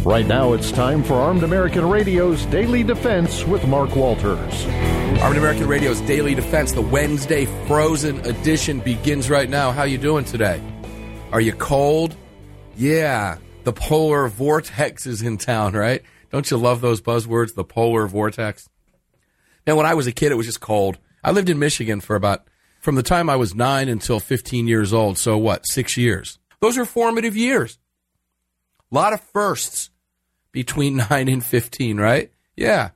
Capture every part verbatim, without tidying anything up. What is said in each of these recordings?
Right now, it's time for Armed American Radio's Daily Defense with Mark Walters. Armed American Radio's Daily Defense, the Wednesday Frozen edition, begins right now. How you doing today? Are you cold? Yeah, the polar vortex is in town, right? Don't you love those buzzwords, the polar vortex? Now, when I was a kid, it was just cold. I lived in Michigan for about, from the time I was nine until fifteen years old, so what, six years? Those are formative years. A lot of firsts between nine and fifteen, right? Yeah.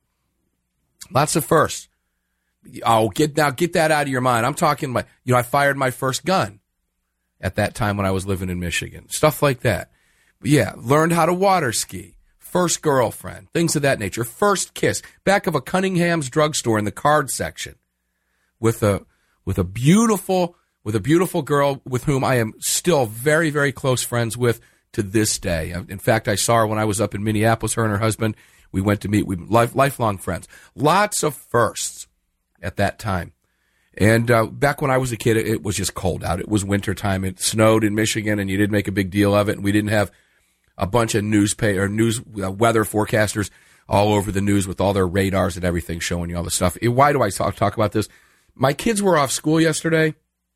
Lots of firsts. Oh, get now get that out of your mind. I'm talking about, you know, I fired my first gun at that time when I was living in Michigan. Stuff like that. Yeah, learned how to water ski. First girlfriend, things of that nature. First kiss, back of a Cunningham's drugstore in the card section with a with a beautiful with a beautiful girl with whom I am still very, very close friends with to this day. In fact, I saw her when I was up in Minneapolis, her and her husband. We went to meet. We life, lifelong friends. Lots of firsts at that time. And uh, back when I was a kid, it, it was just cold out. It was wintertime. It snowed in Michigan, and you didn't make a big deal of it. And we didn't have a bunch of newspaper or news uh, weather forecasters all over the news with all their radars and everything showing you all the stuff. Why do I talk, talk about this? My kids were off school yesterday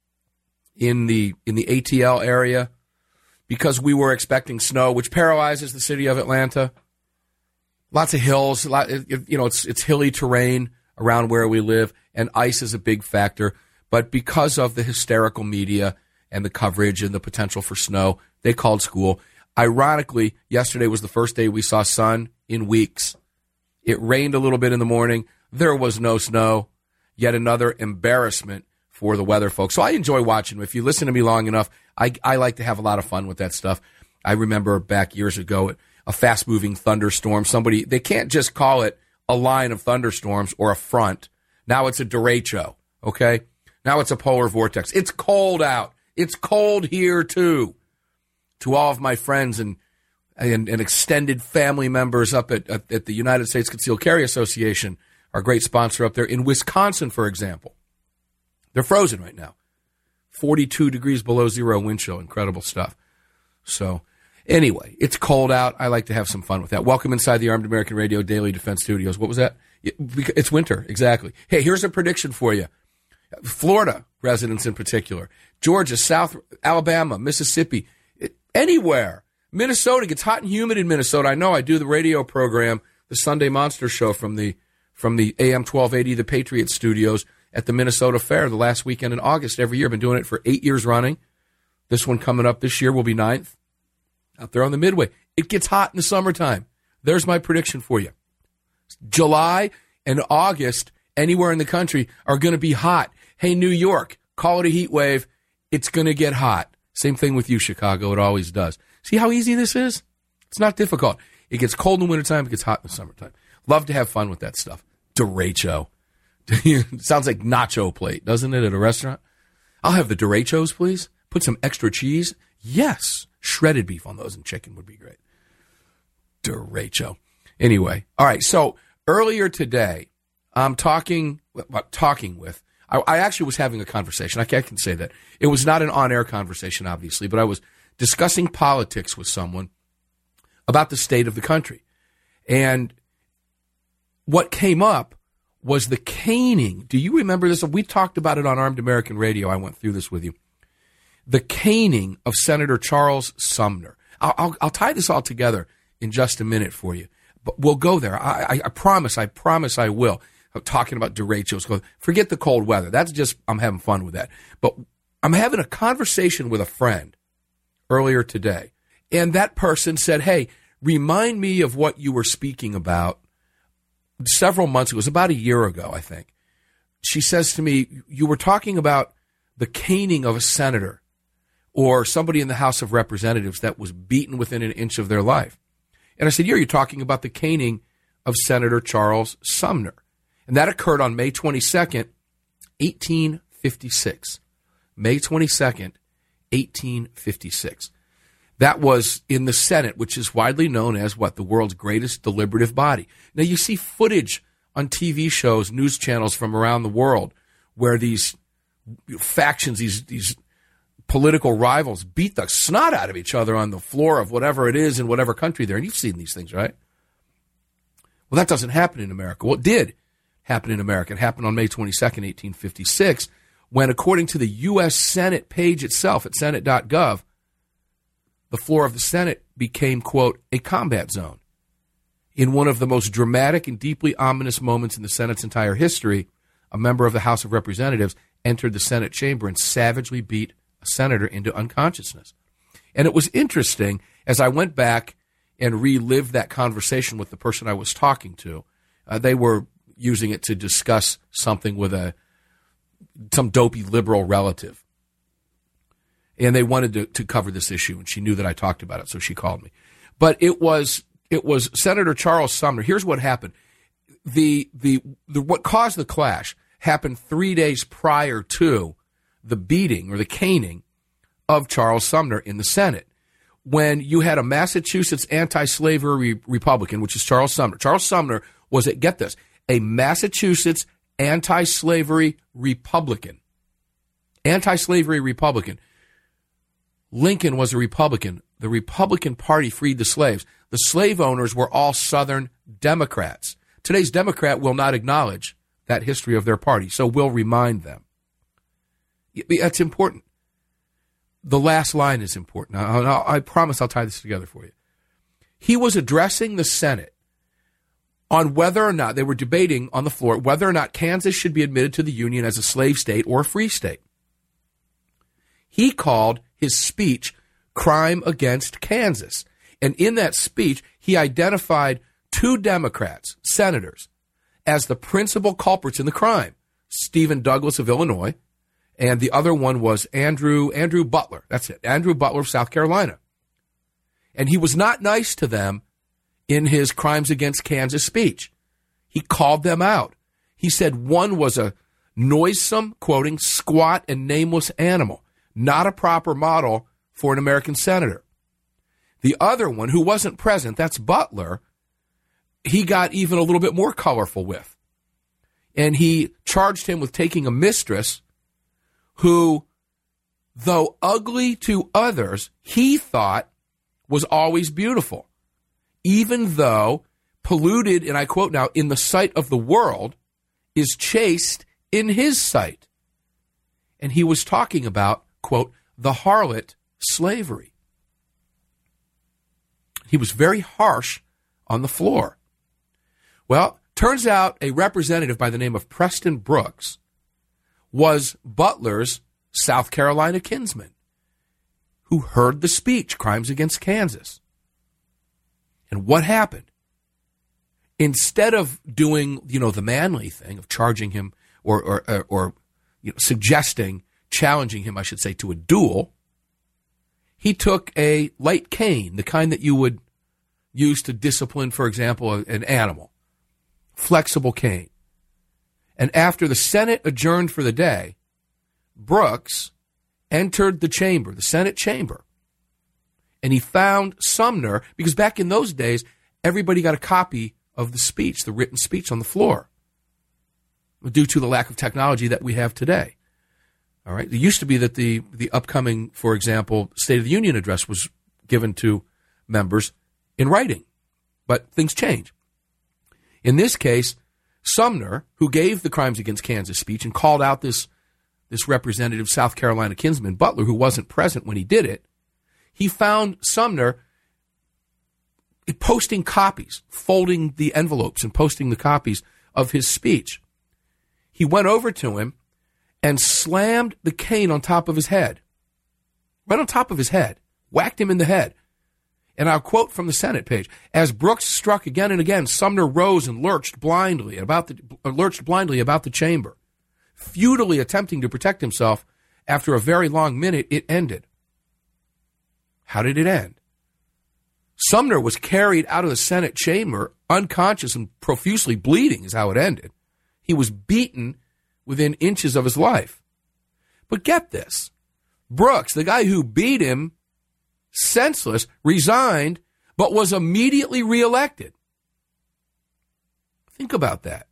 in the in the A T L area because we were expecting snow, which paralyzes the city of Atlanta. Lots of hills, lot, you know, it's it's hilly terrain around where we live, and ice is a big factor. But because of the hysterical media and the coverage and the potential for snow, they called school. Ironically, yesterday was the first day we saw sun in weeks. It rained a little bit in the morning. There was no snow. Yet another embarrassment for the weather folks. So I enjoy watching them. If you listen to me long enough, I, I like to have a lot of fun with that stuff. I remember back years ago, a fast-moving thunderstorm. Somebody, they can't just call it a line of thunderstorms or a front. Now it's a derecho, okay? Now it's a polar vortex. It's cold out. It's cold here, too. To all of my friends and and, and extended family members up at, at, at the United States Concealed Carry Association, our great sponsor up there in Wisconsin, for example. They're frozen right now. forty-two degrees below zero wind chill. Incredible stuff. So anyway, it's cold out. I like to have some fun with that. Welcome inside the Armed American Radio Daily Defense Studios. What was that? It's winter, exactly. Hey, here's a prediction for you. Florida residents in particular, Georgia, South Alabama, Mississippi, anywhere. Minnesota gets hot and humid in Minnesota. I know. I do the radio program, the Sunday Monster Show from the from the A M twelve eighty, the Patriot Studios at the Minnesota Fair the last weekend in August every year. Been doing it for eight years running. This one coming up this year will be ninth. Out there on the Midway. It gets hot in the summertime. There's my prediction for you. July and August, anywhere in the country, are going to be hot. Hey, New York, call it a heat wave. It's going to get hot. Same thing with you, Chicago. It always does. See how easy this is? It's not difficult. It gets cold in the wintertime. It gets hot in the summertime. Love to have fun with that stuff. Derecho. Sounds like nacho plate, doesn't it, at a restaurant? I'll have the derechos, please. Put some extra cheese. Yes. Shredded beef on those and chicken would be great. Derecho. Anyway. All right. So earlier today, I'm talking, well, talking with, I, I actually was having a conversation. I can, I can say that. It was not an on-air conversation, obviously, but I was discussing politics with someone about the state of the country. And what came up was the caning. Do you remember this? We talked about it on Armed American Radio. I went through this with you. The caning of Senator Charles Sumner. I'll, I'll, I'll tie this all together in just a minute for you. But we'll go there. I, I, I promise. I promise I will. I'm talking about derechos. Forget the cold weather. That's just, I'm having fun with that. But I'm having a conversation with a friend earlier today. And that person said, hey, remind me of what you were speaking about several months ago. It was about a year ago, I think. She says to me, you were talking about the caning of a senator or somebody in the House of Representatives that was beaten within an inch of their life. And I said, yeah, you're talking about the caning of Senator Charles Sumner. And that occurred on May twenty-second, eighteen fifty-six. May twenty-second, eighteen fifty-six. That was in the Senate, which is widely known as, what, the world's greatest deliberative body. Now, you see footage on T V shows, news channels from around the world, where these factions, these these political rivals beat the snot out of each other on the floor of whatever it is in whatever country they're in. You've seen these things, right? Well, that doesn't happen in America. Well, it did happen in America. It happened on May twenty-second, eighteen fifty-six, when, according to the U S Senate page itself at senate dot gov, the floor of the Senate became, quote, a combat zone. In one of the most dramatic and deeply ominous moments in the Senate's entire history, a member of the House of Representatives entered the Senate chamber and savagely beat a senator into unconsciousness. And it was interesting, as I went back and relived that conversation with the person I was talking to, uh, they were using it to discuss something with a some dopey liberal relative. And they wanted to, to cover this issue, and she knew that I talked about it, so she called me. But it was it was Senator Charles Sumner. Here's what happened. The, the the what caused the clash happened three days prior to the beating or the caning of Charles Sumner in the Senate, when you had a Massachusetts anti-slavery Republican, which is Charles Sumner. Charles Sumner was, a, get this, a Massachusetts anti-slavery Republican. Anti-slavery Republican. Lincoln was a Republican. The Republican Party freed the slaves. The slave owners were all Southern Democrats. Today's Democrat will not acknowledge that history of their party, so we'll remind them. That's important. The last line is important. I, I promise I'll tie this together for you. He was addressing the Senate on whether or not, they were debating on the floor, whether or not Kansas should be admitted to the Union as a slave state or a free state. He called his speech Crime Against Kansas. And in that speech, he identified two Democrats, senators, as the principal culprits in the crime. Stephen Douglas of Illinois, and the other one was Andrew Andrew Butler. That's it, Andrew Butler of South Carolina. And he was not nice to them in his Crimes Against Kansas speech. He called them out. He said one was a noisome, quoting, squat and nameless animal, not a proper model for an American senator. The other one, who wasn't present, that's Butler, he got even a little bit more colorful with. And he charged him with taking a mistress who, though ugly to others, he thought was always beautiful, even though polluted, and I quote now, in the sight of the world, is chaste in his sight. And he was talking about, quote, the harlot slavery. He was very harsh on the floor. Well, turns out a representative by the name of Preston Brooks was Butler's South Carolina kinsman who heard the speech, Crimes Against Kansas. And what happened? Instead of doing, you know, the manly thing of charging him or, or, or, or you know, suggesting, challenging him, I should say, to a duel, he took a light cane, the kind that you would use to discipline, for example, an animal. Flexible cane. And after the Senate adjourned for the day, Brooks entered the chamber, the Senate chamber, and he found Sumner, because back in those days, everybody got a copy of the speech, the written speech on the floor, due to the lack of technology that we have today. All right. It used to be that the, the upcoming, for example, State of the Union address was given to members in writing, but things change. In this case, Sumner, who gave the Crimes Against Kansas speech and called out this, this representative South Carolina kinsman, Butler, who wasn't present when he did it, he found Sumner posting copies, folding the envelopes and posting the copies of his speech. He went over to him and slammed the cane on top of his head, right on top of his head, whacked him in the head. And I'll quote from the Senate page: as Brooks struck again and again, Sumner rose and lurched blindly about the uh, lurched blindly about the chamber, futilely attempting to protect himself. After a very long minute, it ended. How did it end? Sumner was carried out of the Senate chamber unconscious and profusely bleeding, is how it ended. He was beaten within inches of his life. But get this. Brooks, the guy who beat him senseless, resigned, but was immediately reelected. Think about that.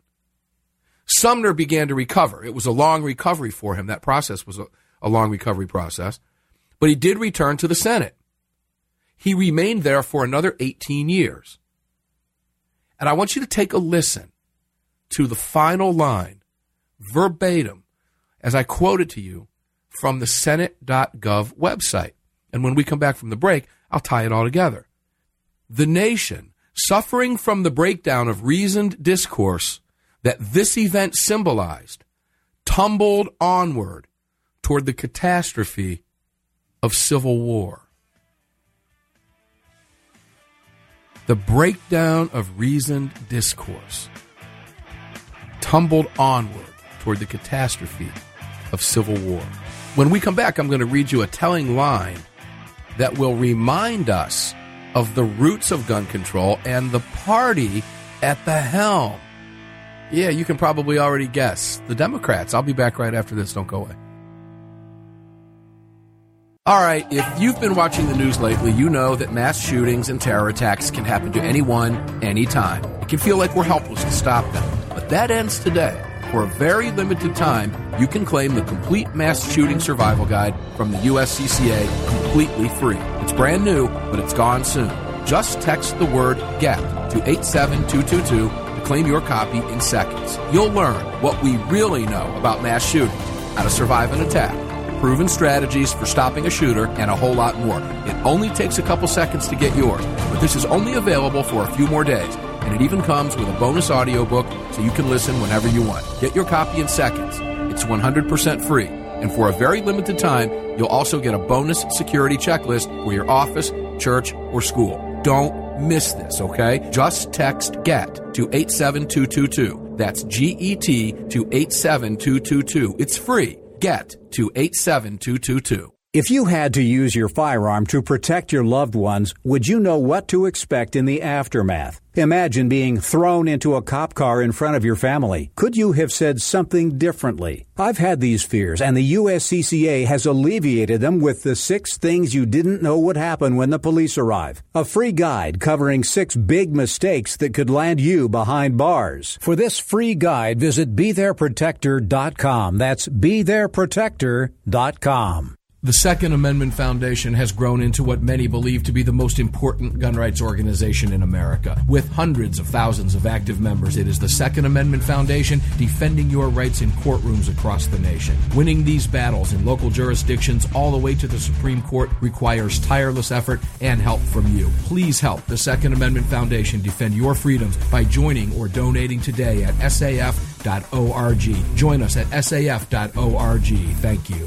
Sumner began to recover. It was a long recovery for him. That process was a, a long recovery process. But he did return to the Senate. He remained there for another eighteen years. And I want you to take a listen to the final line, verbatim, as I quote it to you from the Senate dot gov website. And when we come back from the break, I'll tie it all together. The nation, suffering from the breakdown of reasoned discourse that this event symbolized, tumbled onward toward the catastrophe of civil war. The breakdown of reasoned discourse tumbled onward toward the catastrophe of civil war. When we come back, I'm going to read you a telling line that will remind us of the roots of gun control and the party at the helm. Yeah, you can probably already guess. The Democrats. I'll be back right after this. Don't go away. All right, if you've been watching the news lately, you know that mass shootings and terror attacks can happen to anyone, anytime. It can feel like we're helpless to stop them. But that ends today. For a very limited time, you can claim the complete mass shooting survival guide from the U S C C A completely free. It's brand new, but it's gone soon. Just text the word GET to eight seven two two two to claim your copy in seconds. You'll learn what we really know about mass shootings, how to survive an attack, proven strategies for stopping a shooter, and a whole lot more. It only takes a couple seconds to get yours, but this is only available for a few more days. And it even comes with a bonus audiobook so you can listen whenever you want. Get your copy in seconds. It's one hundred percent free. And for a very limited time, you'll also get a bonus security checklist for your office, church, or school. Don't miss this, okay? Just text GET to eight seven two two two. That's G E T to eight seven two two two. It's free. GET to eight seven two two two. If you had to use your firearm to protect your loved ones, would you know what to expect in the aftermath? Imagine being thrown into a cop car in front of your family. Could you have said something differently? I've had these fears, and the U S C C A has alleviated them with the six things you didn't know would happen when the police arrive. A free guide covering six big mistakes that could land you behind bars. For this free guide, visit be there protector dot com. That's be there protector dot com. The Second Amendment Foundation has grown into what many believe to be the most important gun rights organization in America. With hundreds of thousands of active members, it is the Second Amendment Foundation defending your rights in courtrooms across the nation. Winning these battles in local jurisdictions all the way to the Supreme Court requires tireless effort and help from you. Please help the Second Amendment Foundation defend your freedoms by joining or donating today at S A F dot org. Join us at S A F dot org. Thank you.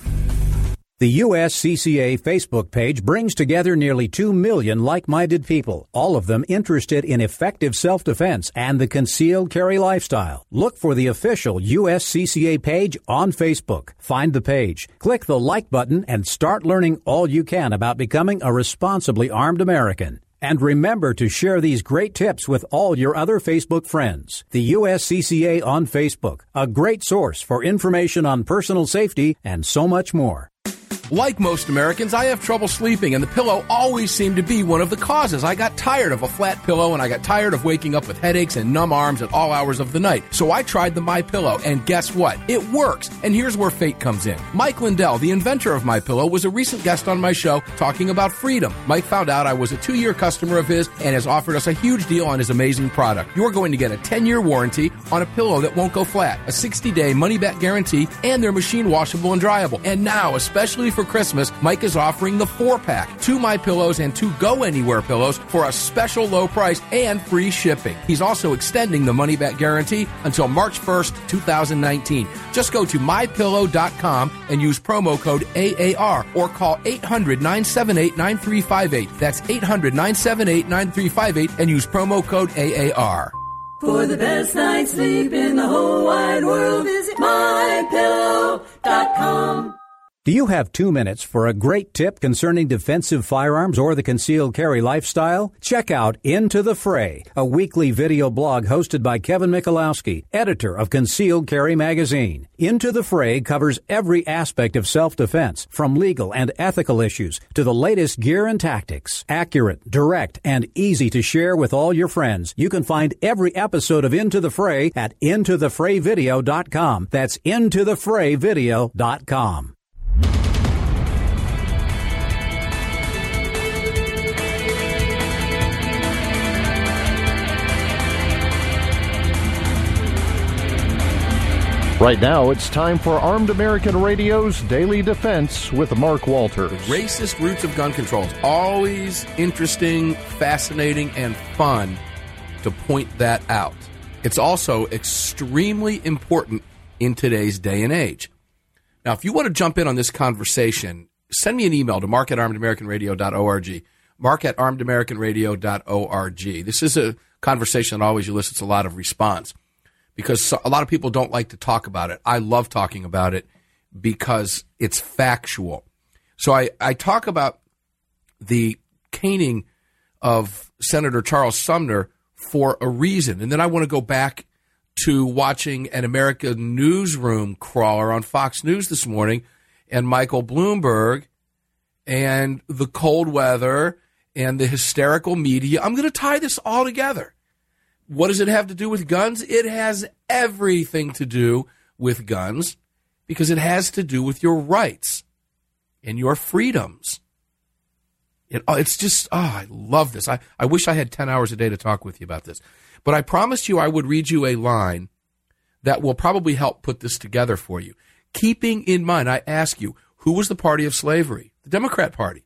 The U S C C A Facebook page brings together nearly two million like-minded people, all of them interested in effective self-defense and the concealed carry lifestyle. Look for the official U S C C A page on Facebook. Find the page, click the like button, and start learning all you can about becoming a responsibly armed American. And remember to share these great tips with all your other Facebook friends. The U S C C A on Facebook, a great source for information on personal safety and so much more. Like most Americans, I have trouble sleeping, and the pillow always seemed to be one of the causes. I got tired of a flat pillow, and I got tired of waking up with headaches and numb arms at all hours of the night. So I tried the MyPillow, and guess what? It works. And here's where fate comes in. Mike Lindell, the inventor of MyPillow, was a recent guest on my show talking about freedom. Mike found out I was a two-year customer of his and has offered us a huge deal on his amazing product. You're going to get a ten-year warranty on a pillow that won't go flat, a sixty-day money-back guarantee, and they're machine washable and dryable. And now, especially for Christmas, Mike is offering the four-pack, two My Pillows and two Go Anywhere pillows for a special low price and free shipping. He's also extending the money-back guarantee until March first, twenty nineteen. Just go to my pillow dot com and use promo code A A R or call eight hundred nine seven eight nine three five eight. That's eight hundred nine seven eight nine three five eight and use promo code A A R. For the best night's sleep in the whole wide world, visit my pillow dot com. Do you have two minutes for a great tip concerning defensive firearms or the concealed carry lifestyle? Check out Into the Fray, a weekly video blog hosted by Kevin Michalowski, editor of Concealed Carry magazine. Into the Fray covers every aspect of self-defense, from legal and ethical issues to the latest gear and tactics. Accurate, direct, and easy to share with all your friends. You can find every episode of Into the Fray at into the fray video dot com. That's into the fray video dot com. Right now, it's time for Armed American Radio's Daily Defense with Mark Walters. Racist roots of gun control. It's always interesting, fascinating, and fun to point that out. It's also extremely important in today's day and age. Now, if you want to jump in on this conversation, send me an email to mark at armed american radio dot org, mark at armed american radio dot org. This is a conversation that always elicits a lot of response because a lot of people don't like to talk about it. I love talking about it because it's factual. So I, I talk about the caning of Senator Charles Sumner for a reason. And then I want to go back to watching an American newsroom crawler on Fox News this morning and Michael Bloomberg and the cold weather and the hysterical media. I'm going to tie this all together. What does it have to do with guns? It has everything to do with guns because it has to do with your rights and your freedoms. It, it's just, oh, I love this. I, I wish I had ten hours a day to talk with you about this. But I promised you I would read you a line that will probably help put this together for you. Keeping in mind, I ask you, who was the party of slavery? The Democrat Party.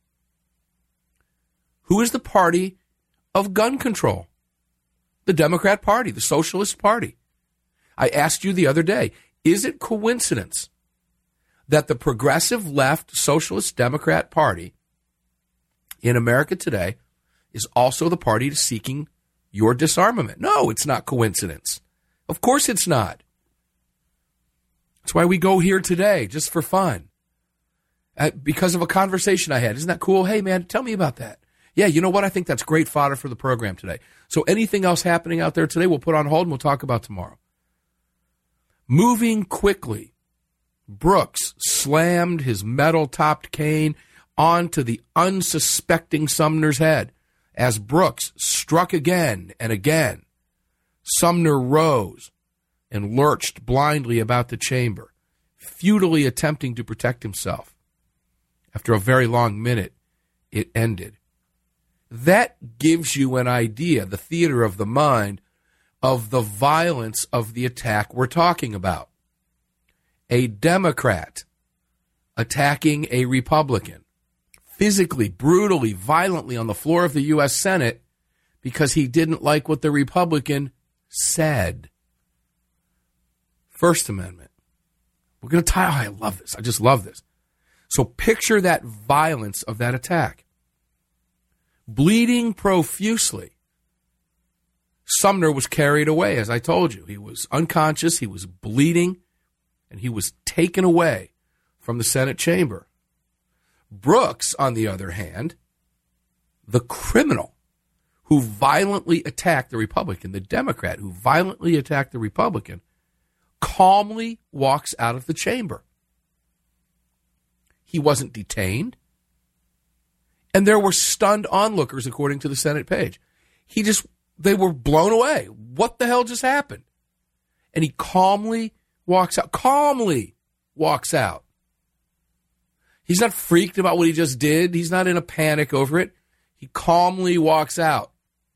Who is the party of gun control? The Democrat Party, the Socialist Party. I asked you the other day, is it coincidence that the progressive left Socialist Democrat Party in America today is also the party seeking your disarmament? No, it's not coincidence. Of course it's not. That's why we go here today, just for fun. Uh, because of a conversation I had. Isn't that cool? Hey, man, tell me about that. Yeah, you know what? I think that's great fodder for the program today. So anything else happening out there today, we'll put on hold and we'll talk about tomorrow. Moving quickly, Brooks slammed his metal-topped cane onto the unsuspecting Sumner's head. As Brooks struck again and again, Sumner rose and lurched blindly about the chamber, futilely attempting to protect himself. After a very long minute, it ended. That gives you an idea, the theater of the mind, of the violence of the attack we're talking about. A Democrat attacking a Republican, physically, brutally, violently on the floor of the U S Senate because he didn't like what the Republican said. First Amendment. We're going to tie, oh, I love this. I just love this. So picture that violence of that attack. Bleeding profusely. Sumner was carried away, as I told you. He was unconscious, he was bleeding, and he was taken away from the Senate chamber. Brooks, on the other hand, the criminal who violently attacked the Republican, the Democrat who violently attacked the Republican, calmly walks out of the chamber. He wasn't detained. And there were stunned onlookers, according to the Senate page. He just, they were blown away. What the hell just happened? And he calmly walks out, calmly walks out. He's not freaked about what he just did. He's not in a panic over it. He calmly walks out.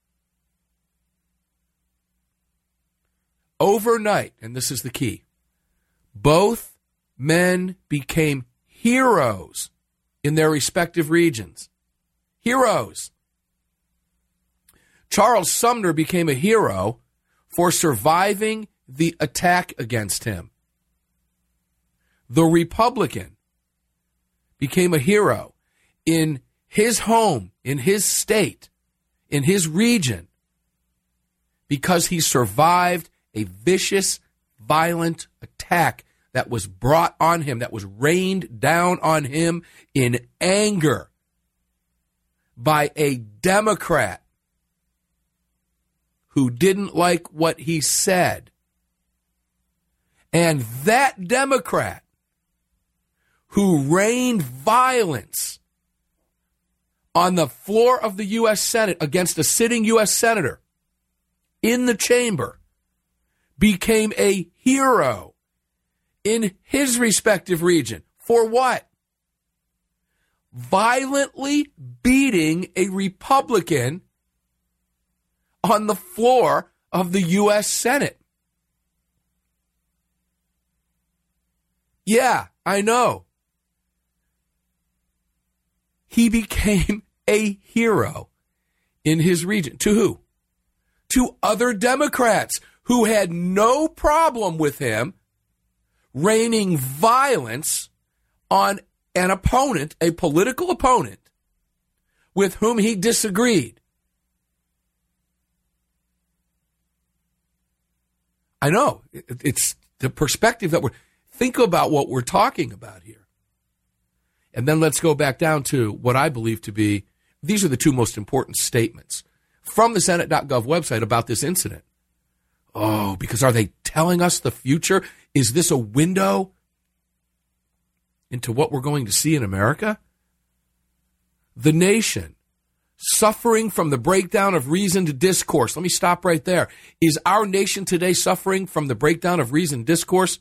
Overnight, and this is the key, both men became heroes in their respective regions. Heroes. Charles Sumner became a hero for surviving the attack against him. The Republican became a hero in his home, in his state, in his region, because he survived a vicious, violent attack that was brought on him, that was rained down on him in anger by a Democrat who didn't like what he said. And that Democrat who rained violence on the floor of the U S Senate against a sitting U S senator in the chamber became a hero in his respective region. For what? Violently beating a Republican on the floor of the U S Senate. Yeah, I know. He became a hero in his region. To who? To other Democrats who had no problem with him raining violence on an opponent, a political opponent, with whom he disagreed. I know. It's the perspective that we're... Think about what we're talking about here. And then let's go back down to what I believe to be... These are the two most important statements from the Senate dot gov website about this incident. Oh, because are they telling us the future? Is this a window into what we're going to see in America? The nation suffering from the breakdown of reasoned discourse. Let me stop right there. Is our nation today suffering from the breakdown of reasoned discourse?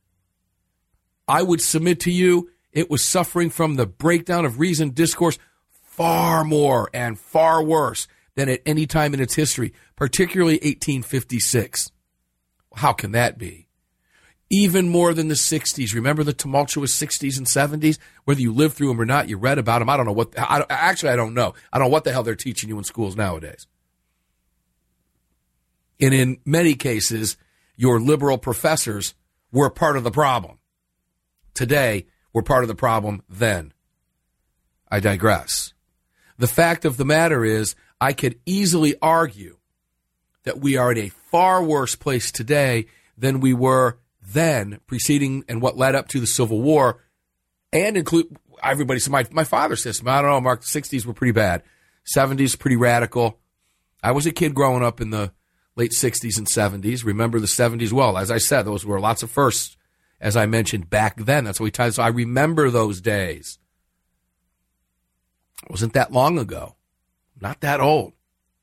I would submit to you it was suffering from the breakdown of reasoned discourse far more and far worse than at any time in its history, particularly eighteen fifty-six. How can that be? Even more than the sixties. Remember the tumultuous sixties and seventies? Whether you lived through them or not, you read about them. I don't know what, I, actually, I don't know. I don't know what the hell they're teaching you in schools nowadays. And in many cases, your liberal professors were part of the problem. Today, we're part of the problem then. I digress. The fact of the matter is, I could easily argue that we are in a far worse place today than we were then, preceding and what led up to the Civil War, and include everybody. So my, my father's system, I don't know, Mark, the sixties were pretty bad. seventies, pretty radical. I was a kid growing up in the late sixties and seventies. Remember the seventies well. As I said, those were lots of firsts, as I mentioned, back then. That's what we tied. So I remember those days. It wasn't that long ago. Not that old.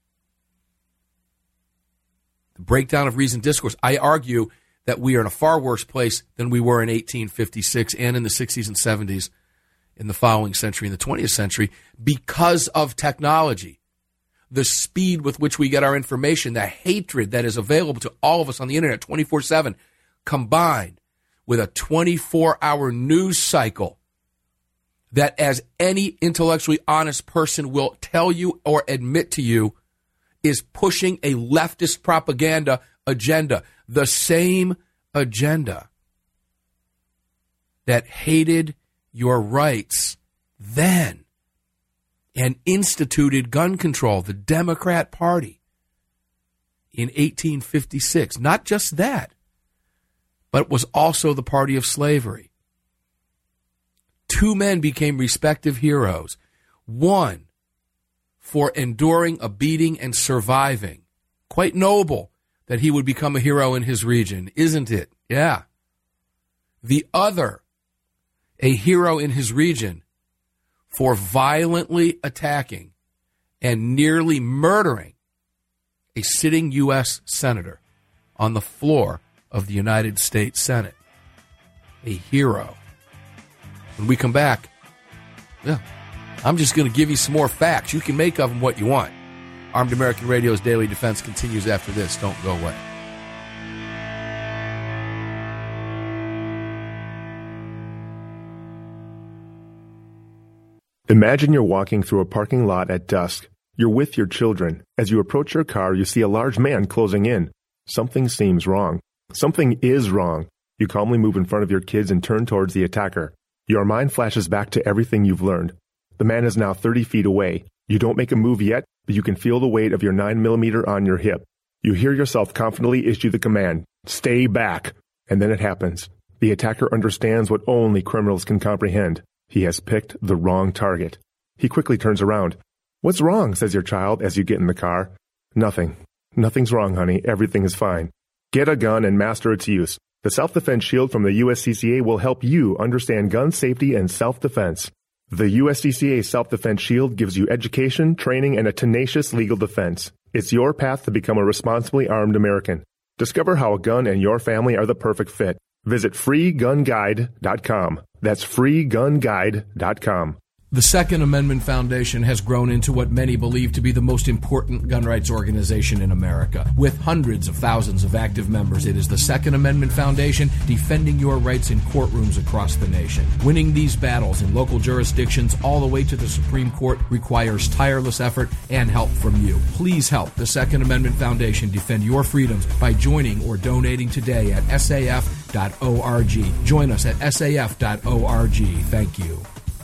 The breakdown of reasoned discourse. I argue that we are in a far worse place than we were in eighteen fifty-six and in the sixties and seventies in the following century, in the twentieth century, because of technology. The speed with which we get our information, the hatred that is available to all of us on the internet twenty-four seven, combined with a twenty-four hour news cycle that, as any intellectually honest person will tell you or admit to you, is pushing a leftist propaganda agenda. The same agenda that hated your rights then and instituted gun control, the Democrat Party, in eighteen fifty-six. Not just that, but was also the party of slavery. Two men became respective heroes. One for enduring a beating and surviving. Quite noble that he would become a hero in his region, isn't it? Yeah. The other, a hero in his region for violently attacking and nearly murdering a sitting U S senator on the floor of the United States Senate. A hero. When we come back, yeah, I'm just going to give you some more facts. You can make of them what you want. Armed American Radio's Daily Defense continues after this. Don't go away. Imagine you're walking through a parking lot at dusk. You're with your children. As you approach your car, you see a large man closing in. Something seems wrong. Something is wrong. You calmly move in front of your kids and turn towards the attacker. Your mind flashes back to everything you've learned. The man is now thirty feet away. You don't make a move yet, but you can feel the weight of your nine millimeter on your hip. You hear yourself confidently issue the command, "Stay back." And then it happens. The attacker understands what only criminals can comprehend. He has picked the wrong target. He quickly turns around. "What's wrong?" says your child as you get in the car. "Nothing. Nothing's wrong, honey. Everything is fine. Get a gun and master its use. The Self-Defense Shield from the U S C C A will help you understand gun safety and self-defense. The U S C C A Self-Defense Shield gives you education, training, and a tenacious legal defense. It's your path to become a responsibly armed American. Discover how a gun and your family are the perfect fit. Visit free gun guide dot com. That's free gun guide dot com. The Second Amendment Foundation has grown into what many believe to be the most important gun rights organization in America. With hundreds of thousands of active members, it is the Second Amendment Foundation defending your rights in courtrooms across the nation. Winning these battles in local jurisdictions all the way to the Supreme Court requires tireless effort and help from you. Please help the Second Amendment Foundation defend your freedoms by joining or donating today at S A F dot org. Join us at S A F dot org. Thank you.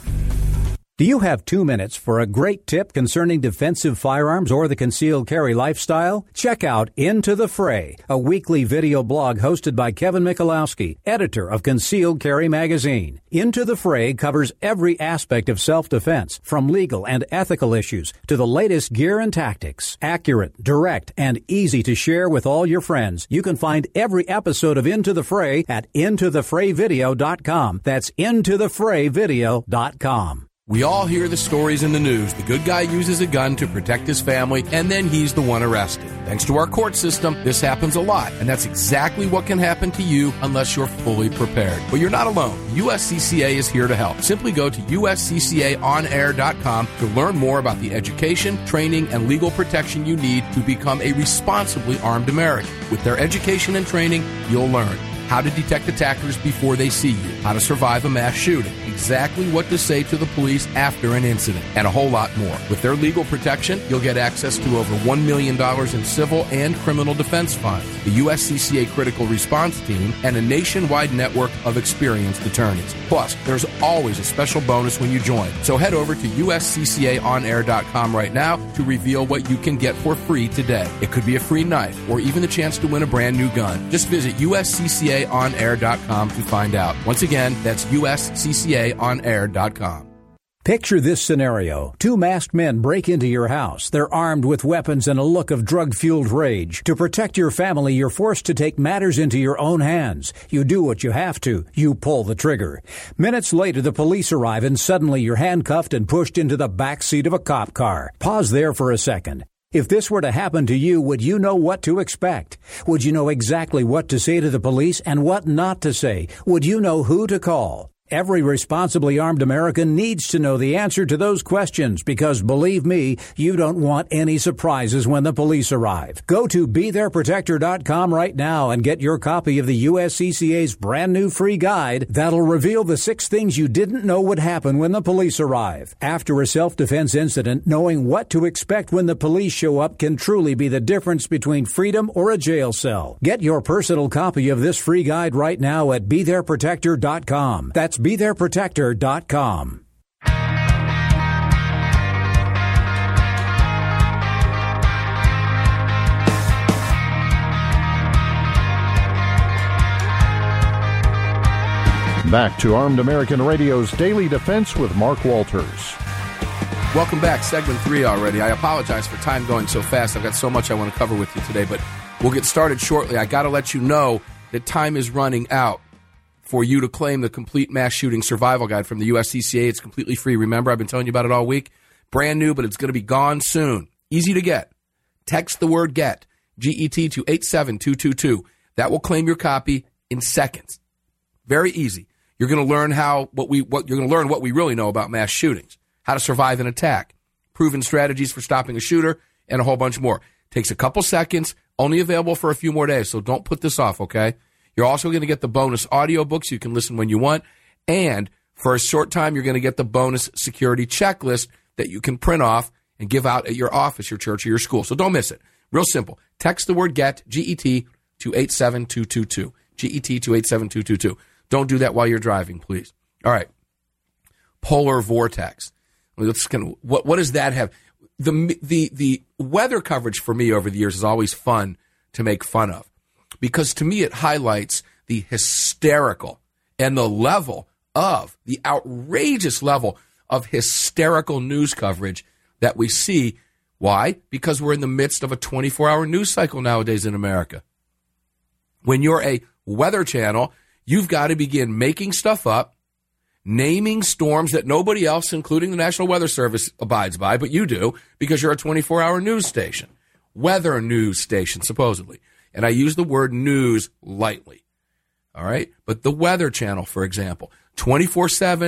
Do you have two minutes for a great tip concerning defensive firearms or the concealed carry lifestyle? Check out Into the Fray, a weekly video blog hosted by Kevin Michalowski, editor of Concealed Carry magazine. Into the Fray covers every aspect of self-defense, from legal and ethical issues to the latest gear and tactics. Accurate, direct, and easy to share with all your friends. You can find every episode of Into the Fray at into the fray video dot com. That's into the fray video dot com. We all hear the stories in the news. The good guy uses a gun to protect his family, and then he's the one arrested. Thanks to our court system, this happens a lot, and that's exactly what can happen to you unless you're fully prepared. But you're not alone. U S C C A is here to help. Simply go to U S C C A on air dot com to learn more about the education, training, and legal protection you need to become a responsibly armed American. With their education and training, you'll learn how to detect attackers before they see you, how to survive a mass shooting, exactly what to say to the police after an incident, and a whole lot more. With their legal protection, you'll get access to over one million dollars in civil and criminal defense funds, the U S C C A Critical Response Team, and a nationwide network of experienced attorneys. Plus, there's always a special bonus when you join. So head over to U S C C A on air dot com right now to reveal what you can get for free today. It could be a free knife or even the chance to win a brand new gun. Just visit U S C C A on air dot com to find out. Once again, that's U S C C A on air dot com. Picture this scenario. Two masked men break into your house. They're armed with weapons and a look of drug-fueled rage. To protect your family, you're forced to take matters into your own hands. You do what you have to. You pull the trigger. Minutes later, the police arrive and suddenly you're handcuffed and pushed into the back seat of a cop car. Pause there for a second. If this were to happen to you, would you know what to expect? Would you know exactly what to say to the police and what not to say? Would you know who to call? Every responsibly armed American needs to know the answer to those questions because, believe me, you don't want any surprises when the police arrive. Go to be there protector dot com right now and get your copy of the U S C C A's brand new free guide that'll reveal the six things you didn't know would happen when the police arrive. After a self-defense incident, knowing what to expect when the police show up can truly be the difference between freedom or a jail cell. Get your personal copy of this free guide right now at be there protector dot com. That's be there protector dot com. Back to Armed American Radio's Daily Defense with Mark Walters. Welcome back, segment three already. I apologize for time going so fast. I've got so much I want to cover with you today, but we'll get started shortly. I got to let you know that time is running out for you to claim the complete mass shooting survival guide from the U S C C A. It's completely free. Remember, I've been telling you about it all week. Brand new, but it's going to be gone soon. Easy to get. Text the word GET, G E T, to eight seven two two two. That will claim your copy in seconds. Very easy. You're going to learn how what we what you're going to learn what we really know about mass shootings, how to survive an attack, proven strategies for stopping a shooter, and a whole bunch more. Takes a couple seconds. Only available for a few more days, so don't put this off, okay? You're also going to get the bonus audio books. You can listen when you want. And for a short time, you're going to get the bonus security checklist that you can print off and give out at your office, your church, or your school. So don't miss it. Real simple. Text the word GET, G E T, to eight seven two two two. G E T to eight seven two two two. Don't do that while you're driving, please. All right. Polar vortex. Let's kind of, what, what does that have? The, the, the weather coverage for me over the years is always fun to make fun of, because to me it highlights the hysterical and the level of, the outrageous level of hysterical news coverage that we see. Why? Because we're in the midst of a twenty-four hour news cycle nowadays in America. When you're a weather channel, you've got to begin making stuff up, naming storms that nobody else, including the National Weather Service, abides by, but you do, because you're a twenty-four hour news station. Weather news station, supposedly. And I use the word news lightly. All right? But the Weather Channel, for example, twenty-four seven,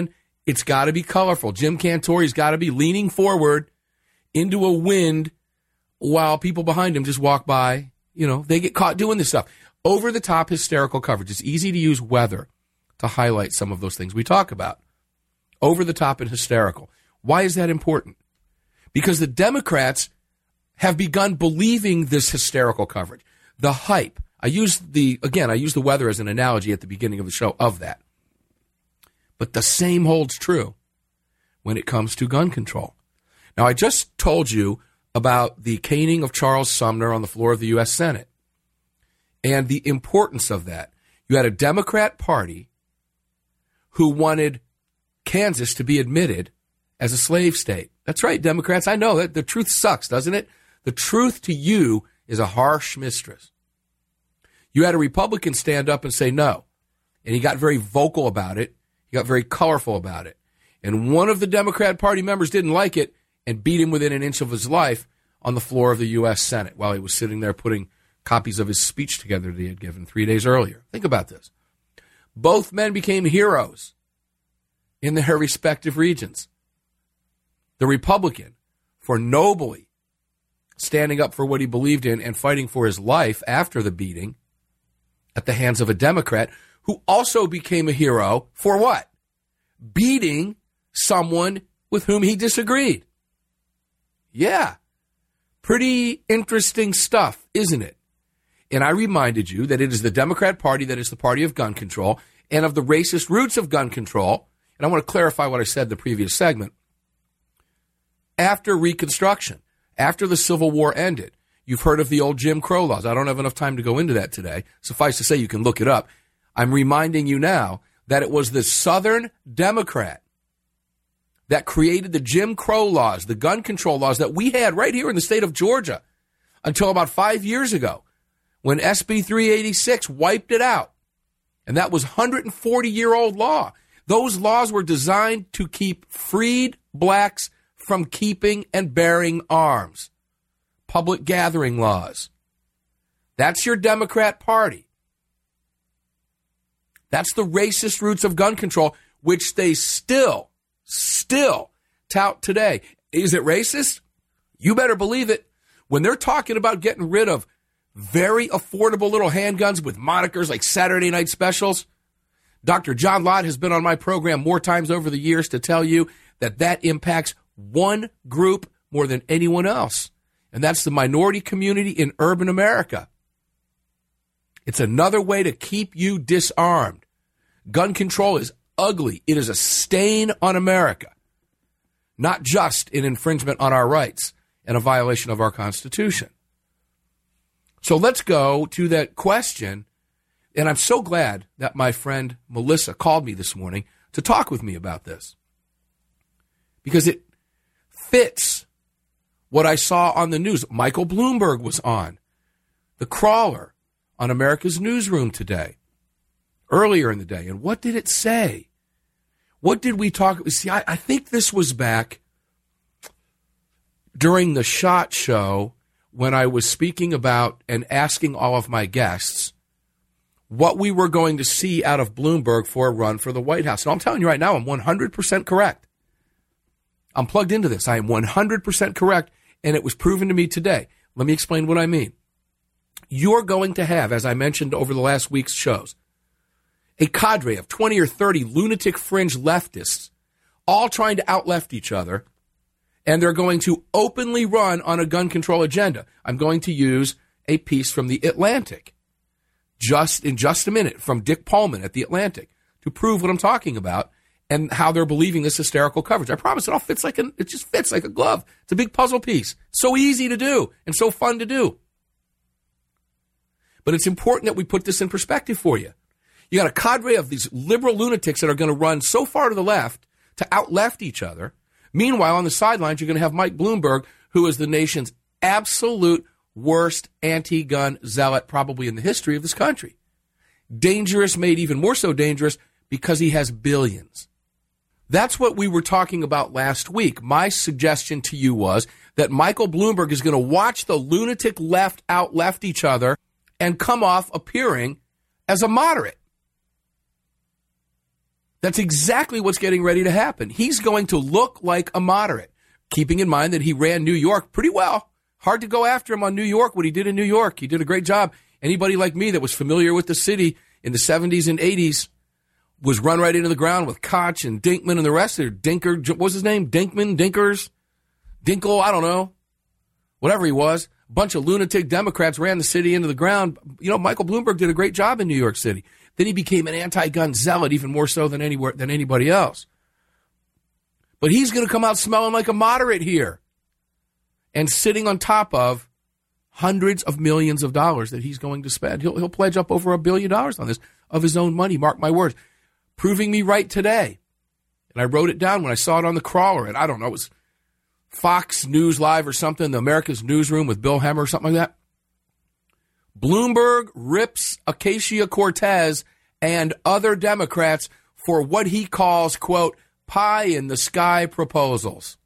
It's got to be colorful. Jim Cantore's got to be leaning forward into a wind while people behind him just walk by. You know, they get caught doing this stuff. Over-the-top hysterical coverage. It's easy to use weather to highlight some of those things we talk about. Over-the-top and hysterical. Why is that important? Because the Democrats have begun believing this hysterical coverage. The hype. I used the, again, I used the weather as an analogy at the beginning of the show of that. But the same holds true when it comes to gun control. Now, I just told you about the caning of Charles Sumner on the floor of the U S Senate and the importance of that. You had a Democrat Party who wanted Kansas to be admitted as a slave state. That's right, Democrats. I know that the truth sucks, doesn't it? The truth to you is a harsh mistress. You had a Republican stand up and say no, and he got very vocal about it. He got very colorful about it. And one of the Democrat Party members didn't like it and beat him within an inch of his life on the floor of the U S Senate while he was sitting there putting copies of his speech together that he had given three days earlier. Think about this. Both men became heroes in their respective regions. The Republican, for nobly standing up for what he believed in and fighting for his life after the beating at the hands of a Democrat, who also became a hero for what? Beating someone with whom he disagreed. Yeah. Pretty interesting stuff, isn't it? And I reminded you that it is the Democrat Party that is the party of gun control and of the racist roots of gun control. And I want to clarify what I said in the previous segment. After Reconstruction, after the Civil War ended, you've heard of the old Jim Crow laws. I don't have enough time to go into that today. Suffice to say, you can look it up. I'm reminding you now that it was the Southern Democrat that created the Jim Crow laws, the gun control laws that we had right here in the state of Georgia until about five years ago when S B three eighty-six wiped it out. And that was a one hundred forty-year-old law. Those laws were designed to keep freed blacks from keeping and bearing arms. Public gathering laws. That's your Democrat Party. That's the racist roots of gun control, which they still, still tout today. Is it racist? You better believe it. When they're talking about getting rid of very affordable little handguns with monikers like Saturday Night Specials, Doctor John Lott has been on my program more times over the years to tell you that that impacts one group more than anyone else, and that's the minority community in urban America. It's another way to keep you disarmed. Gun control is ugly. It is a stain on America, not just an infringement on our rights and a violation of our Constitution. So let's go to that question, and I'm so glad that my friend Melissa called me this morning to talk with me about this, because it fits what I saw on the news. Michael Bloomberg was on the crawler on America's Newsroom today, earlier in the day. And what did it say? What did we talk? See, I, I think this was back during the SHOT Show when I was speaking about and asking all of my guests what we were going to see out of Bloomberg for a run for the White House. And I'm telling you right now, I'm one hundred percent correct. I'm plugged into this. I am one hundred percent correct, and it was proven to me today. Let me explain what I mean. You're going to have, as I mentioned over the last week's shows, a cadre of twenty or thirty lunatic fringe leftists all trying to out-left each other, and they're going to openly run on a gun control agenda. I'm going to use a piece from The Atlantic just in just a minute from Dick Pullman at The Atlantic to prove what I'm talking about and how they're believing this hysterical coverage. I promise it all fits like an, it just fits like a glove. It's a big puzzle piece. So easy to do and so fun to do. But it's important that we put this in perspective for you. You got a cadre of these liberal lunatics that are going to run so far to the left to out-left each other. Meanwhile, on the sidelines, you're going to have Mike Bloomberg, who is the nation's absolute worst anti-gun zealot probably in the history of this country. Dangerous, made even more so dangerous because he has billions. That's what we were talking about last week. My suggestion to you was that Michael Bloomberg is going to watch the lunatic left out-left each other and come off appearing as a moderate. That's exactly what's getting ready to happen. He's going to look like a moderate, keeping in mind that he ran New York pretty well. Hard to go after him on New York, what he did in New York. He did a great job. Anybody like me that was familiar with the city in the seventies and eighties was run right into the ground with Koch and Dinkman and the rest of it. Dinker, what was his name? Dinkman, Dinkers, Dinkle, I don't know. Whatever he was. A bunch of lunatic Democrats ran the city into the ground. You know, Michael Bloomberg did a great job in New York City. Then he became an anti-gun zealot, even more so than anywhere than anybody else. But he's going to come out smelling like a moderate here and sitting on top of hundreds of millions of dollars that he's going to spend. He'll, he'll pledge up over a billion dollars on this of his own money, mark my words, proving me right today. And I wrote it down when I saw it on the crawler, and I don't know, it was Fox News Live or something, the America's Newsroom with Bill Hemmer or something like that. Bloomberg rips Ocasio-Cortez and other Democrats for what he calls, quote, pie-in-the-sky proposals.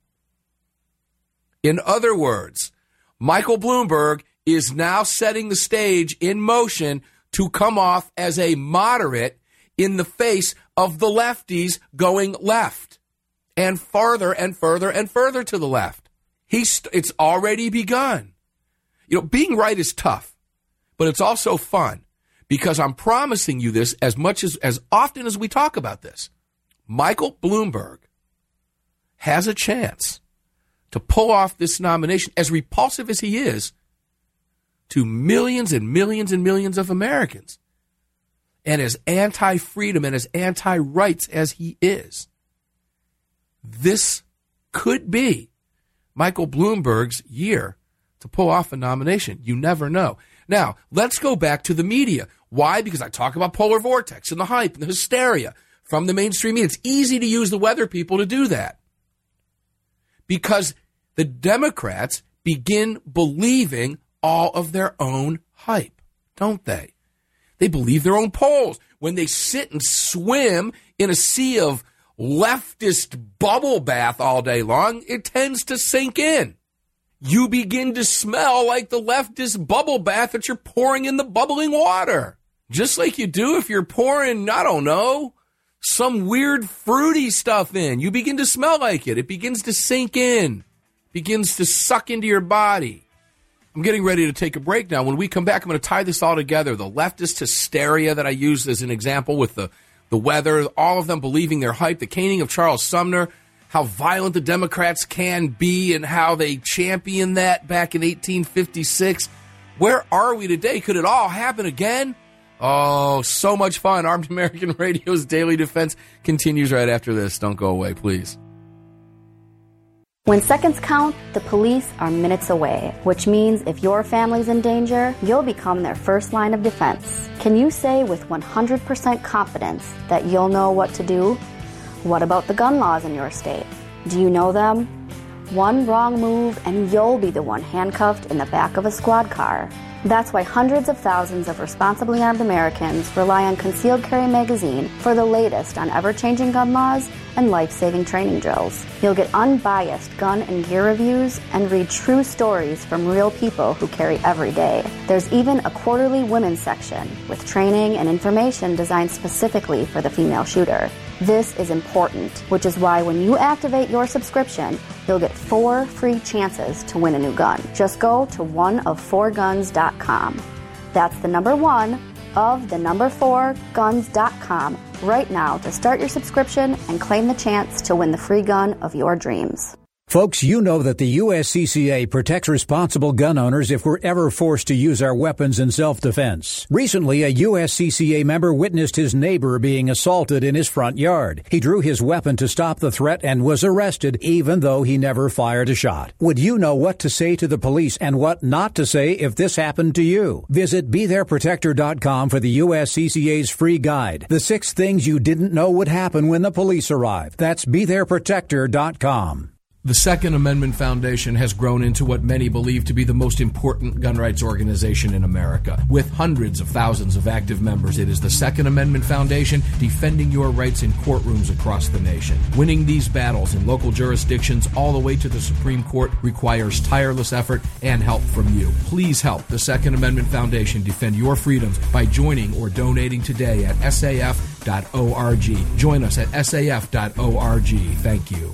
In other words, Michael Bloomberg is now setting the stage in motion to come off as a moderate in the face of the lefties going left and farther and further and further to the left. He's, it's already begun. You know, being right is tough, but it's also fun because I'm promising you this as much as, as often as we talk about this. Michael Bloomberg has a chance to pull off this nomination, as repulsive as he is, to millions and millions and millions of Americans. And as anti-freedom and as anti-rights as he is, this could be Michael Bloomberg's year to pull off a nomination. You never know. Now, let's go back to the media. Why? Because I talk about polar vortex and the hype and the hysteria from the mainstream media. It's easy to use the weather people to do that. Because the Democrats begin believing all of their own hype, don't they? They believe their own polls. When they sit and swim in a sea of leftist bubble bath all day long, it tends to sink in. You begin to smell like the leftist bubble bath that you're pouring in the bubbling water. Just like you do if you're pouring, I don't know, some weird fruity stuff in. You begin to smell like it. It begins to sink in, begins to suck into your body. I'm getting ready to take a break now. When we come back, I'm going to tie this all together. The leftist hysteria that I used as an example with the, the weather, all of them believing their hype, the caning of Charles Sumner, how violent the Democrats can be and how they championed that back in eighteen fifty-six. Where are we today? Could it all happen again? Oh, so much fun. Armed American Radio's Daily Defense continues right after this. Don't go away, please. When seconds count, the police are minutes away, which means if your family's in danger, you'll become their first line of defense. Can you say with one hundred percent confidence that you'll know what to do? What about the gun laws in your state? Do you know them? One wrong move and you'll be the one handcuffed in the back of a squad car. That's why hundreds of thousands of responsibly armed Americans rely on Concealed Carry Magazine for the latest on ever-changing gun laws and life-saving training drills. You'll get unbiased gun and gear reviews and read true stories from real people who carry every day. There's even a quarterly women's section with training and information designed specifically for the female shooter. This is important, which is why when you activate your subscription, you'll get four free chances to win a new gun. Just go to one of four guns dot com. That's the number one of the number four guns dot com right now to start your subscription and claim the chance to win the free gun of your dreams. Folks, you know that the U S C C A protects responsible gun owners if we're ever forced to use our weapons in self-defense. Recently, a U S C C A member witnessed his neighbor being assaulted in his front yard. He drew his weapon to stop the threat and was arrested, even though he never fired a shot. Would you know what to say to the police and what not to say if this happened to you? Visit be there protector dot com for the U S C C A's free guide, The Six Things You Didn't Know Would Happen When the Police Arrive. That's be there protector dot com. The Second Amendment Foundation has grown into what many believe to be the most important gun rights organization in America. With hundreds of thousands of active members, it is the Second Amendment Foundation defending your rights in courtrooms across the nation. Winning these battles in local jurisdictions all the way to the Supreme Court requires tireless effort and help from you. Please help the Second Amendment Foundation defend your freedoms by joining or donating today at S A F dot org. Join us at S A F dot org. Thank you.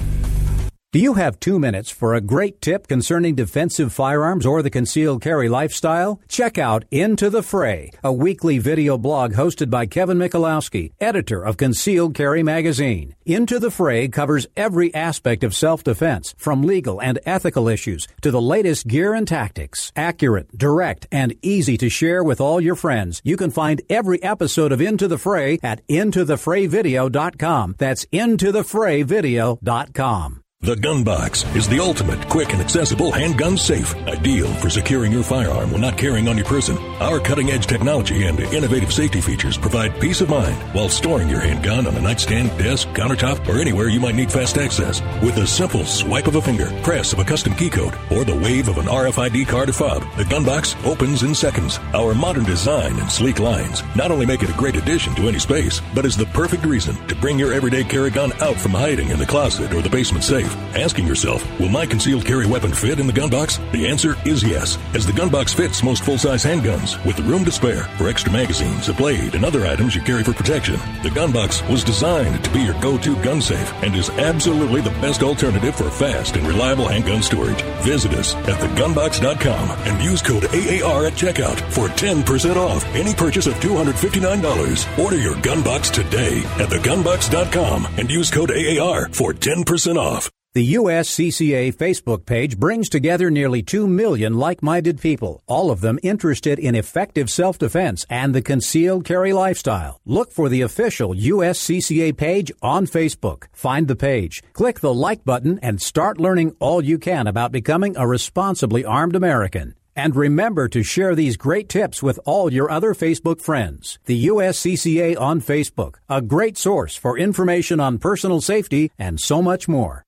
Do you have two minutes for a great tip concerning defensive firearms or the concealed carry lifestyle? Check out Into the Fray, a weekly video blog hosted by Kevin Michalowski, editor of Concealed Carry magazine. Into the Fray covers every aspect of self-defense, from legal and ethical issues to the latest gear and tactics. Accurate, direct, and easy to share with all your friends. You can find every episode of Into the Fray at into the fray video dot com. That's into the fray video dot com. The Gun Box is the ultimate, quick, and accessible handgun safe, ideal for securing your firearm when not carrying on your person. Our cutting-edge technology and innovative safety features provide peace of mind while storing your handgun on a nightstand, desk, countertop, or anywhere you might need fast access. With a simple swipe of a finger, press of a custom key code, or the wave of an R F I D card or fob, the Gun Box opens in seconds. Our modern design and sleek lines not only make it a great addition to any space, but is the perfect reason to bring your everyday carry gun out from hiding in the closet or the basement safe. Asking yourself, will my concealed carry weapon fit in the gun box? The answer is yes, as the gun box fits most full-size handguns with room to spare for extra magazines, a blade, and other items you carry for protection. The gun box was designed to be your go-to gun safe and is absolutely the best alternative for fast and reliable handgun storage. Visit us at the gun box dot com and use code A A R at checkout for ten percent off any purchase of two hundred fifty-nine dollars. Order your gun box today at the gun box dot com and use code A A R for ten percent off. The U S C C A Facebook page brings together nearly two million like-minded people, all of them interested in effective self-defense and the concealed carry lifestyle. Look for the official U S C C A page on Facebook. Find the page, click the like button, and start learning all you can about becoming a responsibly armed American. And remember to share these great tips with all your other Facebook friends. The U S C C A on Facebook, a great source for information on personal safety and so much more.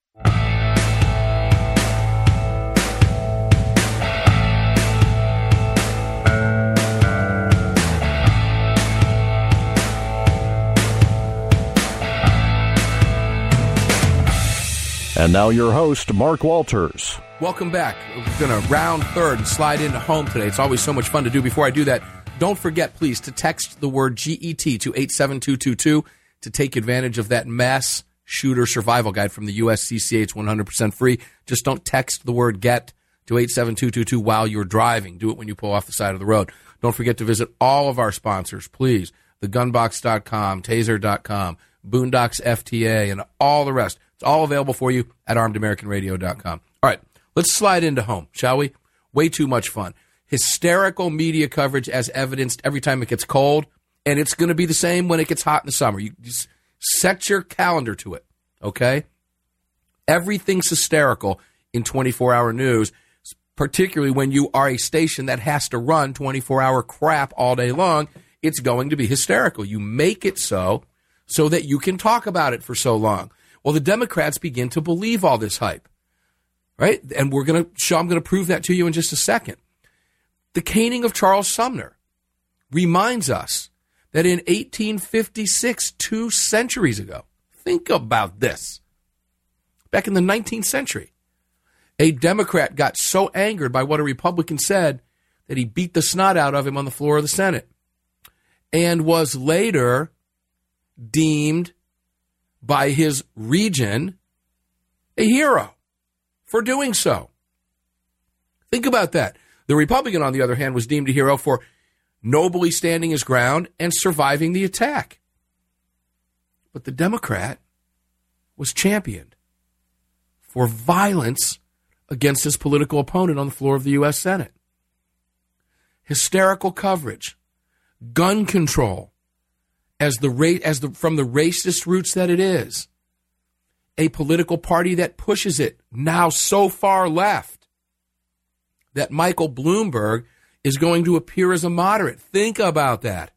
And now your host, Mark Walters. Welcome back. We're going to round third and slide into home today. It's always so much fun to do. Before I do that, don't forget, please, to text the word G E T to eight seven two two two to take advantage of that mass shooter survival guide from the U S C C A. It's one hundred percent free. Just don't text the word GET to eight seven two two two while you're driving. Do it when you pull off the side of the road. Don't forget to visit all of our sponsors, please. the gun box dot com, taser dot com, Boondocks F T A, and all the rest. It's all available for you at armed american radio dot com. All right, let's slide into home, shall we? Way too much fun. Hysterical media coverage as evidenced every time it gets cold, and it's going to be the same when it gets hot in the summer. You just set your calendar to it, okay? Everything's hysterical in twenty-four hour news, particularly when you are a station that has to run twenty-four hour crap all day long. It's going to be hysterical. You make it so, so that you can talk about it for so long. Well, the Democrats begin to believe all this hype, right? And we're going to show, I'm going to prove that to you in just a second. The caning of Charles Sumner reminds us that in eighteen fifty-six, two centuries ago, think about this, back in the nineteenth century, a Democrat got so angered by what a Republican said that he beat the snot out of him on the floor of the Senate and was later deemed by his region a hero for doing so. Think about that. The Republican, on the other hand, was deemed a hero for nobly standing his ground and surviving the attack. But the Democrat was championed for violence against his political opponent on the floor of the U S Senate. Hysterical coverage, gun control, as the ra- as the from the racist roots that it is, a political party that pushes it now so far left that Michael Bloomberg is going to appear as a moderate. Think about that.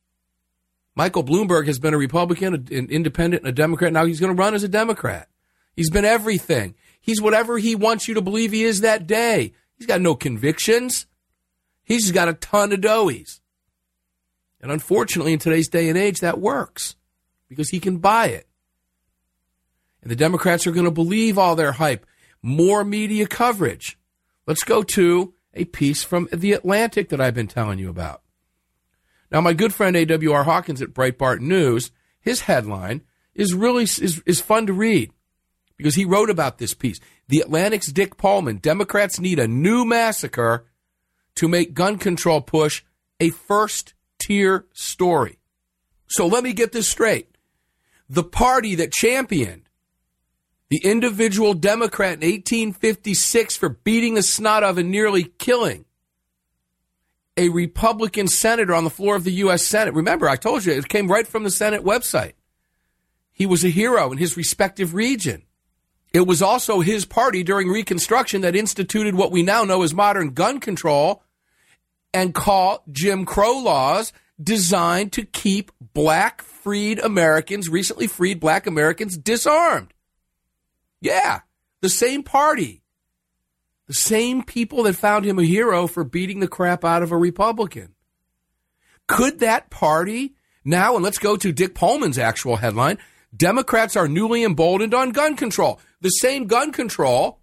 Michael Bloomberg has been a Republican, an independent, and a Democrat. Now he's going to run as a Democrat. He's been everything. He's whatever he wants you to believe he is that day. He's got no convictions. He's just got a ton of doughies. And unfortunately, in today's day and age, that works because he can buy it. And the Democrats are going to believe all their hype. More media coverage. Let's go to a piece from The Atlantic that I've been telling you about. Now, my good friend A W R Hawkins at Breitbart News, his headline is really is, is fun to read because he wrote about this piece. The Atlantic's Dick Pullman, Democrats need a new massacre to make gun control push a first-tier story. So let me get this straight. The party that championed the individual Democrat in eighteen fifty-six for beating the snot of and nearly killing a Republican senator on the floor of the U S Senate. Remember, I told you, it came right from the Senate website. He was a hero in his respective region. It was also his party during Reconstruction that instituted what we now know as modern gun control and call Jim Crow laws designed to keep black freed Americans, recently freed black Americans, disarmed. Yeah, the same party. The same people that found him a hero for beating the crap out of a Republican. Could that party now, and let's go to Dick Pullman's actual headline, Democrats are newly emboldened on gun control. The same gun control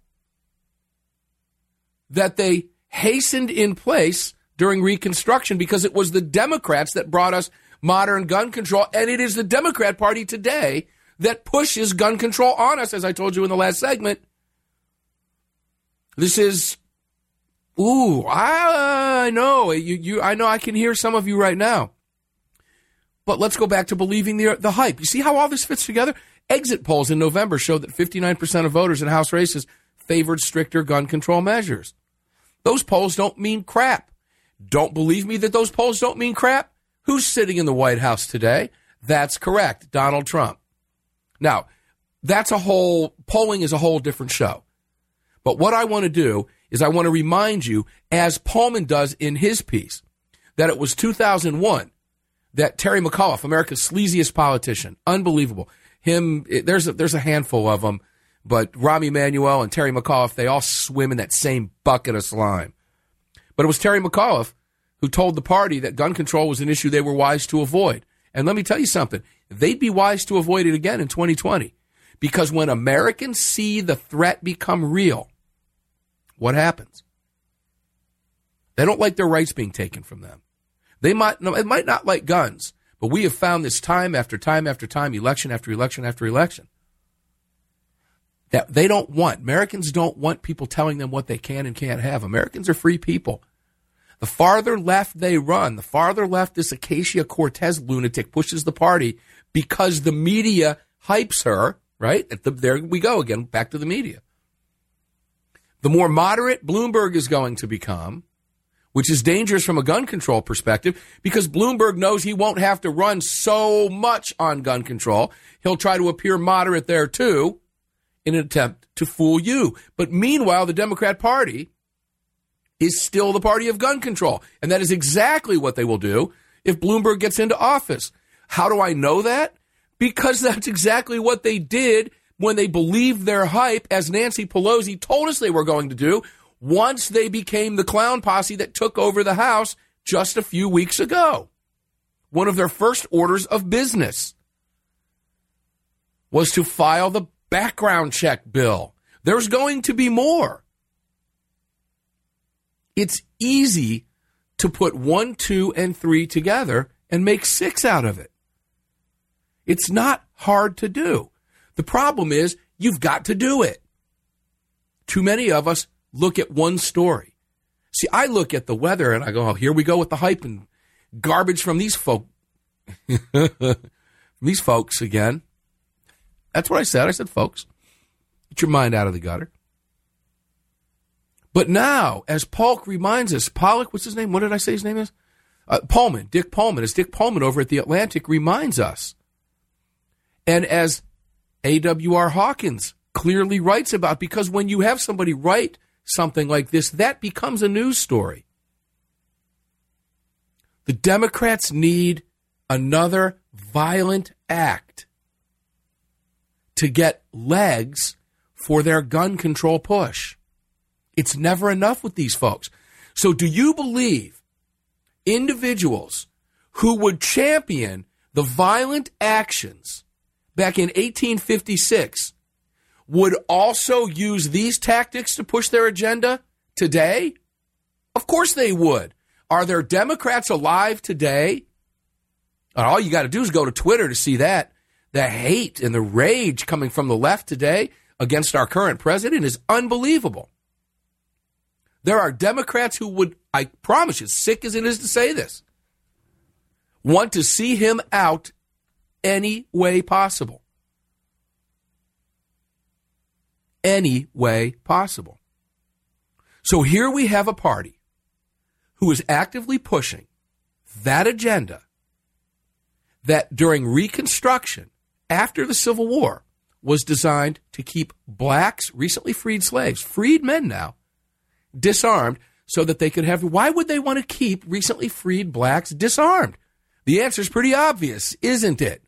that they hastened in place during Reconstruction because it was the Democrats that brought us modern gun control, and it is the Democrat Party today that pushes gun control on us, as I told you in the last segment. This is, ooh, I know, you, you, I know I can hear some of you right now. But let's go back to believing the, the hype. You see how all this fits together? Exit polls in November showed that fifty-nine percent of voters in House races favored stricter gun control measures. Those polls don't mean crap. Don't believe me that those polls don't mean crap? Who's sitting in the White House today? That's correct, Donald Trump. Now, that's a whole, polling is a whole different show. But what I want to do is I want to remind you, as Pullman does in his piece, that it was two thousand one that Terry McAuliffe, America's sleaziest politician, unbelievable. Him, there's a, there's a handful of them, but Rahm Emanuel and Terry McAuliffe, they all swim in that same bucket of slime. But it was Terry McAuliffe who told the party that gun control was an issue they were wise to avoid. And let me tell you something, they'd be wise to avoid it again in twenty twenty. Because when Americans see the threat become real, what happens? They don't like their rights being taken from them. They might, no, it might not like guns, but we have found this time after time after time, election after election after election, that they don't want, Americans don't want people telling them what they can and can't have. Americans are free people. The farther left they run, the farther left this Acacia-Cortez lunatic pushes the party because the media hypes her, right? At the, there we go again, back to the media. The more moderate Bloomberg is going to become, which is dangerous from a gun control perspective, because Bloomberg knows he won't have to run so much on gun control. He'll try to appear moderate there, too, in an attempt to fool you. But meanwhile, the Democrat Party is still the party of gun control. And that is exactly what they will do if Bloomberg gets into office. How do I know that? Because that's exactly what they did when they believed their hype, as Nancy Pelosi told us they were going to do, once they became the clown posse that took over the House just a few weeks ago. One of their first orders of business was to file the background check bill. There's going to be more. It's easy to put one, two, and three together and make six out of it. It's not hard to do. The problem is you've got to do it. Too many of us look at one story. See, I look at the weather and I go, oh, here we go with the hype and garbage from these folk, from these folks again. That's what I said. I said, folks, get your mind out of the gutter. But now, as Polk reminds us, Pollock, what's his name? What did I say his name is? Uh, Pullman, Dick Pullman, as Dick Pullman over at The Atlantic reminds us. And as A W R Hawkins clearly writes about, because when you have somebody write something like this, that becomes a news story. The Democrats need another violent act to get legs for their gun control push. It's never enough with these folks. So do you believe individuals who would champion the violent actions back in eighteen fifty-six would also use these tactics to push their agenda today? Of course they would. Are there Democrats alive today? And all you got to do is go to Twitter to see that. The hate and the rage coming from the left today against our current president is unbelievable. There are Democrats who would, I promise you, sick as it is to say this, want to see him out any way possible. Any way possible. So here we have a party who is actively pushing that agenda that during Reconstruction, after the Civil War, was designed to keep blacks, recently freed slaves, freed men now, disarmed so that they could have... Why would they want to keep recently freed blacks disarmed? The answer is pretty obvious, isn't it?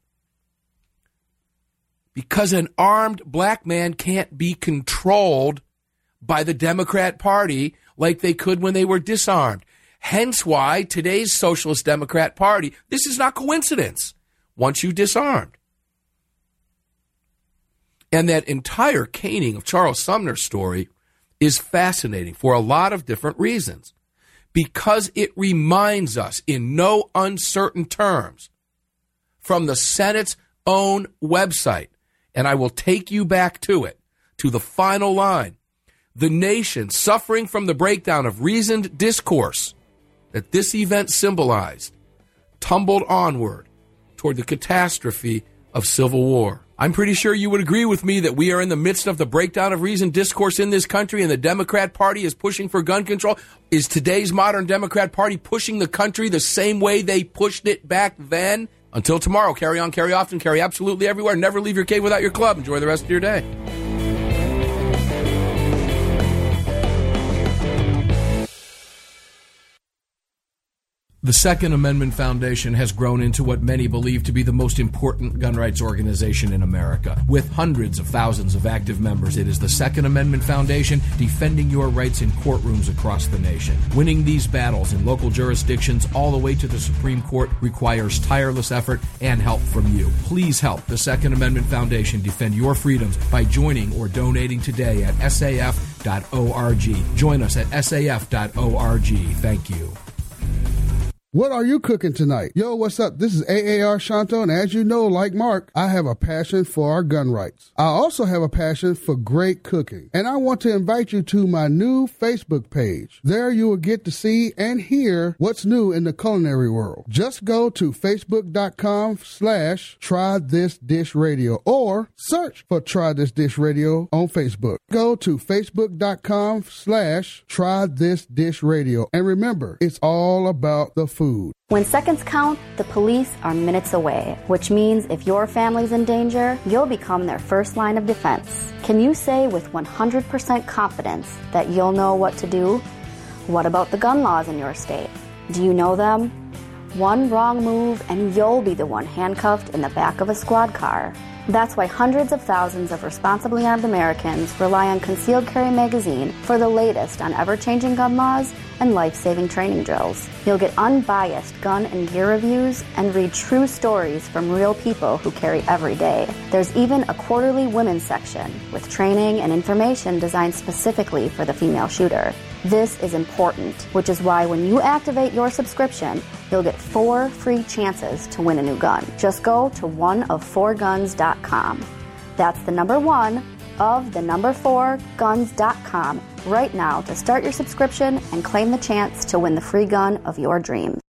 Because an armed black man can't be controlled by the Democrat Party like they could when they were disarmed. Hence why today's Socialist Democrat Party, this is not coincidence, wants you disarmed. And that entire caning of Charles Sumner's story is fascinating for a lot of different reasons. Because it reminds us in no uncertain terms from the Senate's own website, and I will take you back to it, to the final line, the nation suffering from the breakdown of reasoned discourse that this event symbolized, tumbled onward toward the catastrophe of civil war. I'm pretty sure you would agree with me that we are in the midst of the breakdown of reasoned discourse in this country, and the Democrat Party is pushing for gun control. Is today's modern Democrat Party pushing the country the same way they pushed it back then? Until tomorrow, carry on, carry often, carry absolutely everywhere. Never leave your cave without your club. Enjoy the rest of your day. The Second Amendment Foundation has grown into what many believe to be the most important gun rights organization in America. With hundreds of thousands of active members, it is the Second Amendment Foundation defending your rights in courtrooms across the nation. Winning these battles in local jurisdictions all the way to the Supreme Court requires tireless effort and help from you. Please help the Second Amendment Foundation defend your freedoms by joining or donating today at S A F dot org. Join us at S A F dot org. Thank you. What are you cooking tonight? Yo, what's up? This is A A R Shanto, and as you know, like Mark, I have a passion for our gun rights. I also have a passion for great cooking, and I want to invite you to my new Facebook page. There you will get to see and hear what's new in the culinary world. Just go to facebook.com slash try this dish radio or search for Try This Dish Radio on Facebook. Go to facebook.com slash try this dish radio. And remember, it's all about the food. When seconds count, the police are minutes away, which means if your family's in danger, you'll become their first line of defense. Can you say with one hundred percent confidence that you'll know what to do? What about the gun laws in your state? Do you know them? One wrong move and you'll be the one handcuffed in the back of a squad car. That's why hundreds of thousands of responsibly armed Americans rely on Concealed Carry Magazine for the latest on ever-changing gun laws and life-saving training drills. You'll get unbiased gun and gear reviews and read true stories from real people who carry every day. There's even a quarterly women's section with training and information designed specifically for the female shooter. This is important, which is why when you activate your subscription, you'll get four free chances to win a new gun. Just go to one of four guns dot com. That's the number one of the number four guns dot com right now to start your subscription and claim the chance to win the free gun of your dreams.